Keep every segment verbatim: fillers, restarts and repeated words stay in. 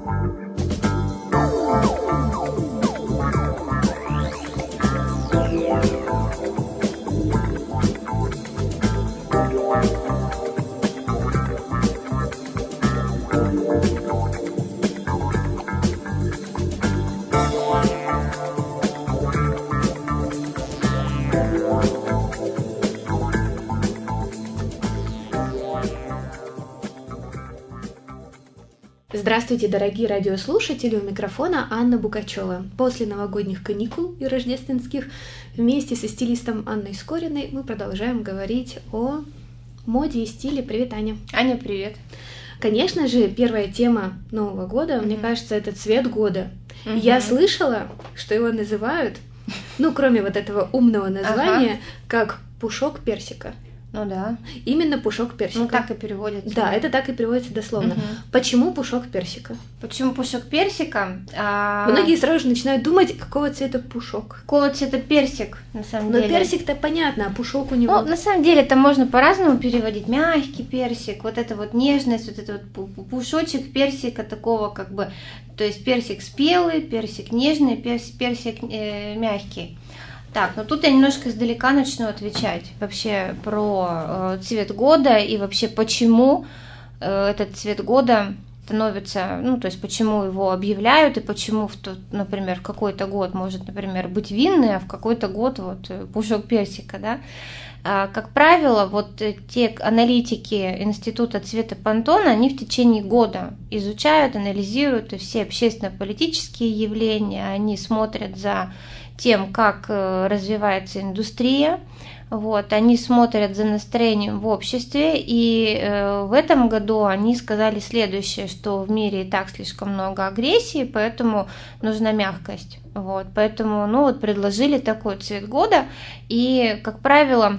Здравствуйте, дорогие радиослушатели, у микрофона Анна Букачева. После новогодних каникул и рождественских вместе со стилистом Анной Скориной мы продолжаем говорить о моде и стиле. Привет, Аня. Аня, привет. Конечно же, первая тема Нового года, mm-hmm. мне кажется, это цвет года. Mm-hmm. Я слышала, что его называют, ну, кроме вот этого умного названия, ага. как пушок персика. Ну да. Именно пушок персика. Ну так и переводится. Да, это так и переводится дословно. Угу. Почему пушок персика? Почему пушок персика? А... Многие сразу же начинают думать, какого цвета пушок. Какого цвета персик, на самом Но деле. Но персик-то понятно, а пушок у него... Ну, на самом деле, это можно по-разному переводить. Мягкий персик, вот эта вот нежность, вот этот вот пушочек персика такого как бы... То есть персик спелый, персик нежный, персик, персик э, мягкий. Так, ну тут я немножко издалека начну отвечать вообще про э, цвет года и вообще почему э, этот цвет года становится, ну то есть почему его объявляют и почему, в тот, например, в какой-то год может, например, быть винный, а в какой-то год вот пушок персика, да. А, как правило, вот те аналитики Института цвета Пантона, они в течение года изучают, анализируют все общественно-политические явления, они смотрят за тем, как развивается индустрия, вот, они смотрят за настроением в обществе, и э, в этом году они сказали следующее, что в мире и так слишком много агрессии, поэтому нужна мягкость, вот, поэтому, ну, вот предложили такой цвет года, и, как правило,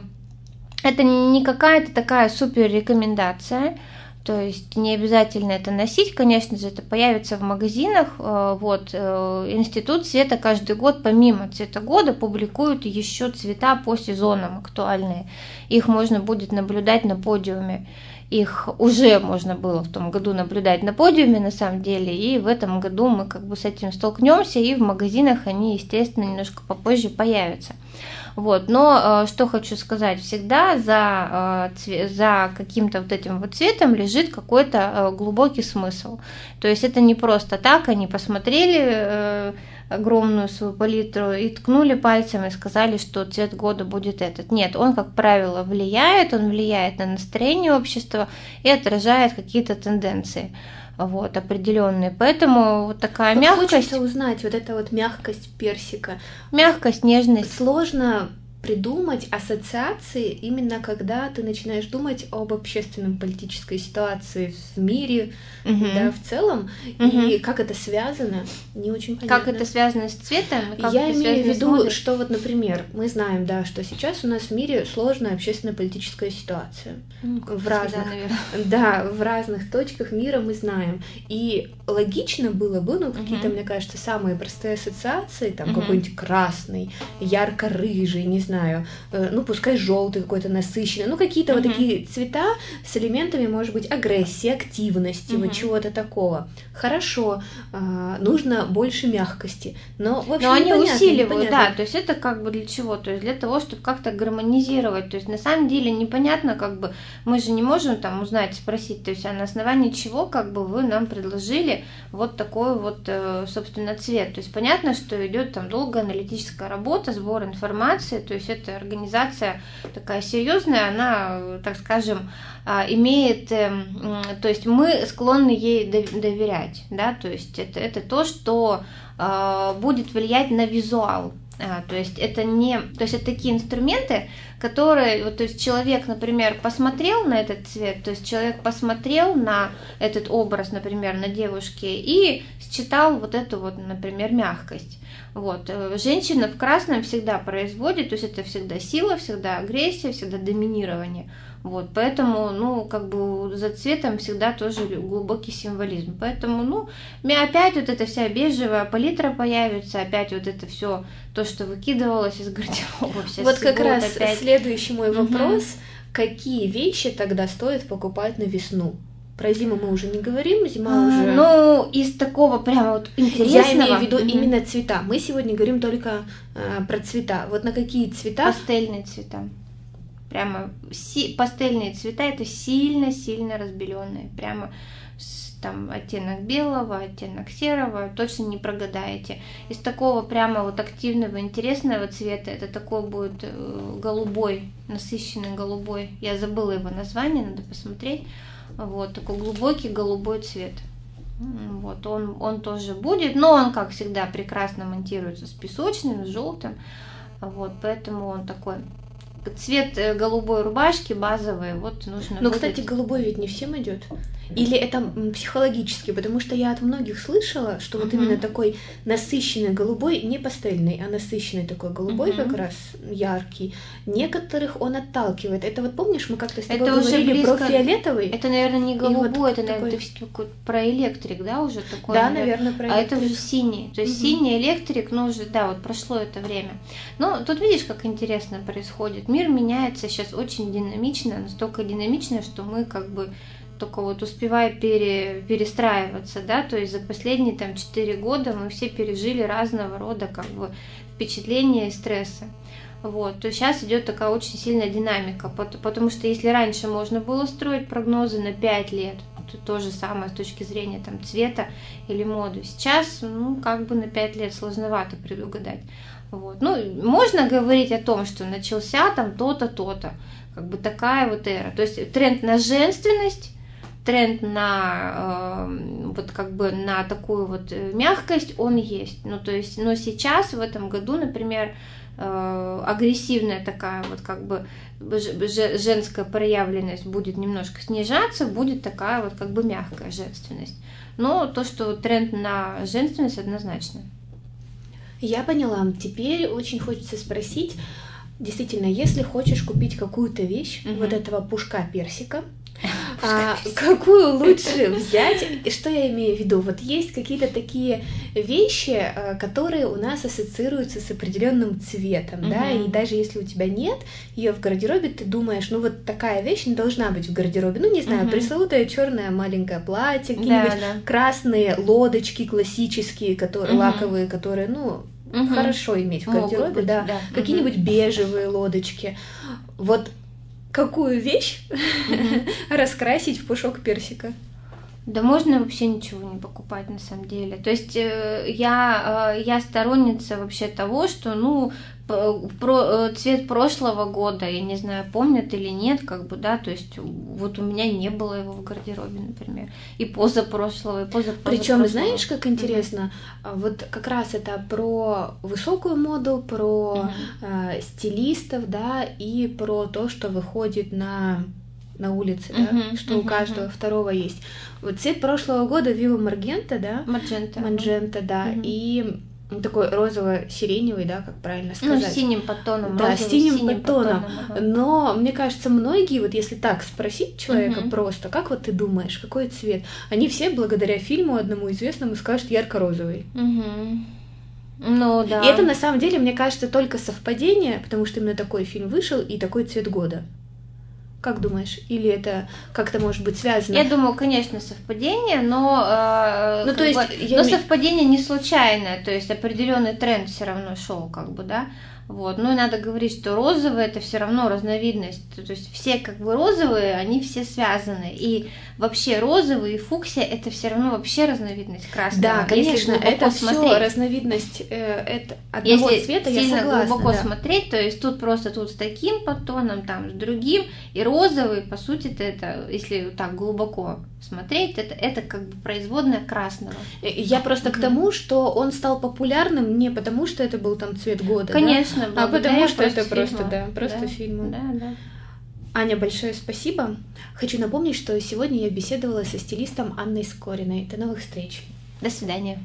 это не какая-то такая супер рекомендация. То есть не обязательно это носить, конечно же, это появится в магазинах. Вот. Институт цвета каждый год помимо цвета года публикует еще цвета по сезонам актуальные. Их можно будет наблюдать на подиуме. Их уже можно было в том году наблюдать на подиуме на самом деле, и в этом году мы как бы с этим столкнемся, и в магазинах они, естественно, немножко попозже появятся. Вот, но что хочу сказать, всегда за, за каким-то вот этим вот цветом лежит какой-то глубокий смысл. То есть это не просто так, они посмотрели огромную свою палитру и ткнули пальцем и сказали, что цвет года будет этот. Нет, он, как правило, влияет, он влияет на настроение общества и отражает какие-то тенденции. Вот, определенные. Поэтому вот такая вот мягкость. Хочется узнать вот эта вот мягкость персика. Мягкость, нежность. Сложно придумать ассоциации именно когда ты начинаешь думать об общественном политической ситуации в мире, угу. да, в целом, угу. и как это связано, не очень понятно. Как это связано с цветом? Как Я это имею в виду, что вот, например, мы знаем, да, что сейчас у нас в мире сложная общественно-политическая ситуация. Ну, в разных, да, в разных точках мира мы знаем. И логично было бы, ну, какие-то, угу. мне кажется, самые простые ассоциации, там, угу. какой-нибудь красный, ярко-рыжий, не знаю, знаю, ну пускай желтый какой-то насыщенный, ну какие-то uh-huh. вот такие цвета с элементами, может быть, агрессии, активности, uh-huh. вот чего-то такого. Хорошо, а, нужно больше мягкости, но в общем но они непонятно, усиливают, непонятно. да, то есть это как бы для чего? То есть для того, чтобы как-то гармонизировать, то есть на самом деле непонятно, как бы мы же не можем там узнать, спросить, то есть а на основании чего как бы вы нам предложили вот такой вот, собственно, цвет. То есть понятно, что идет там долгая аналитическая работа, сбор информации, то есть эта организация такая серьезная, она, так скажем, имеет, то есть мы склонны ей доверять, да, то есть это, это то, что будет влиять на визуал. А, то есть это не, то есть это такие инструменты, которые, вот, то есть человек, например, посмотрел на этот цвет, то есть человек посмотрел на этот образ, например, на девушке и считал вот эту вот, например, мягкость. Вот. Женщина в красном всегда производит, то есть это всегда сила, всегда агрессия, всегда доминирование. Вот, поэтому, ну, как бы за цветом всегда тоже глубокий символизм. Поэтому, ну, опять вот эта вся бежевая палитра появится, опять вот это все то, что выкидывалось из гардероба. Вот как раз опять... следующий мой вопрос. Угу. Какие вещи тогда стоит покупать на весну? Про зиму мы уже не говорим, зима а, уже... Ну, из такого прямо вот интересного... Я имею в виду mm-hmm. именно цвета. Мы сегодня говорим только э, про цвета. Вот на какие цвета? Пастельные цвета. Прямо си... пастельные цвета, это сильно-сильно разбеленные. Прямо с, там оттенок белого, оттенок серого, точно не прогадаете. Из такого прямо вот активного, интересного цвета, это такой будет э, голубой, насыщенный голубой. Я забыла его название, надо посмотреть. Вот, такой глубокий голубой цвет. Вот, он, он тоже будет, но он, как всегда, прекрасно монтируется с песочным, с желтым. Вот, поэтому он такой... Цвет голубой рубашки базовый, вот нужно. Но, будет... кстати, голубой ведь не всем идет. Или это психологически, потому что я от многих слышала, что вот uh-huh. именно такой насыщенный голубой, не пастельный, а насыщенный такой голубой, uh-huh. как раз яркий. Некоторых он отталкивает. Это вот помнишь, мы как-то с тобой это говорили близко... про фиолетовый? Это, наверное, не голубой, вот это, такой... наверное, ты про электрик, да, уже такой? Да, наверное, про электрик. А это уже синий. То есть uh-huh. синий электрик, ну уже, да, вот прошло это время. Но тут видишь, как интересно происходит. Мир меняется сейчас очень динамично, настолько динамично, что мы как бы только вот успеваем пере, перестраиваться, да, то есть за последние там четыре года мы все пережили разного рода как бы впечатления и стрессы. Вот, то сейчас идет такая очень сильная динамика, потому что если раньше можно было строить прогнозы на пять лет, то, то же самое с точки зрения там цвета или моды, сейчас, ну, как бы на пять лет сложновато предугадать. Вот. Ну, можно говорить о том, что начался там то-то, то-то, как бы такая вот эра. То есть тренд на женственность, тренд на э, вот как бы на такую вот мягкость, он есть. Ну, то есть, но сейчас в этом году, например, э, агрессивная такая вот как бы женская проявленность будет немножко снижаться, будет такая вот как бы мягкая женственность. Но то, что тренд на женственность, однозначно. Я поняла. Теперь очень хочется спросить, действительно, если хочешь купить какую-то вещь, mm-hmm. вот этого пушка персика, а, какую лучше взять? И что я имею в виду? Вот есть какие-то такие вещи, которые у нас ассоциируются с определенным цветом, mm-hmm. да, и даже если у тебя нет ее в гардеробе, ты думаешь, ну вот такая вещь не должна быть в гардеробе. Ну, не знаю, mm-hmm. пресловутое черное маленькое платье, какие-нибудь да, да. красные лодочки классические, которые, mm-hmm. лаковые, которые, ну, угу. хорошо иметь в гардеробе, быть, да, да. какие-нибудь угу. бежевые лодочки. Вот какую вещь угу. раскрасить в пушок персика? Да можно вообще ничего не покупать на самом деле. То есть э, я, э, я сторонница вообще того, что, ну, про, цвет прошлого года, я не знаю, помнят или нет, как бы, да, то есть вот у меня не было его в гардеробе, например, и позапрошлого, и позапрошлого. Причем, знаешь, как интересно, mm-hmm. вот как раз это про высокую моду, про mm-hmm. э, стилистов, да, и про то, что выходит на... на улице, да, uh-huh, что uh-huh, у каждого uh-huh. второго есть. Вот цвет прошлого года Viva Magenta, да? Magenta. Magenta, да, uh-huh. и такой розово-сиреневый, да, как правильно сказать. Ну, с синим подтоном. Да, с синим, синим подтоном. подтоном. Но, мне кажется, многие, вот если так спросить человека uh-huh. просто, как вот ты думаешь, какой цвет? Они все, благодаря фильму одному известному, скажут ярко-розовый. Uh-huh. Ну, да. И это, на самом деле, мне кажется, только совпадение, потому что именно такой фильм вышел и такой цвет года. Как думаешь? Или это как-то может быть связано? Я думаю, конечно, совпадение, но, э, ну, то есть, бы, я но ми... совпадение не случайное, то есть определенный тренд все равно шел, как бы, да. Вот. Ну и надо говорить, что розовый это все равно разновидность. То есть все как бы розовые, они все связаны. И вообще розовый и фуксия это все равно вообще разновидность красного. Да, конечно, это все разновидность э, это одного Если цвета, я согласна. Если глубоко да. смотреть, то есть тут просто тут с таким подтоном, там с другим. И розовый, по сути, это, если так глубоко смотреть, это, это как бы производная красного. Я просто mm-hmm. к тому, что он стал популярным не потому, что это был там цвет года. Конечно, да? А потому что это фильма. просто, да, просто да, фильм. Да, да. Аня, большое спасибо. Хочу напомнить, что сегодня я беседовала со стилистом Анной Скориной. До новых встреч. До свидания.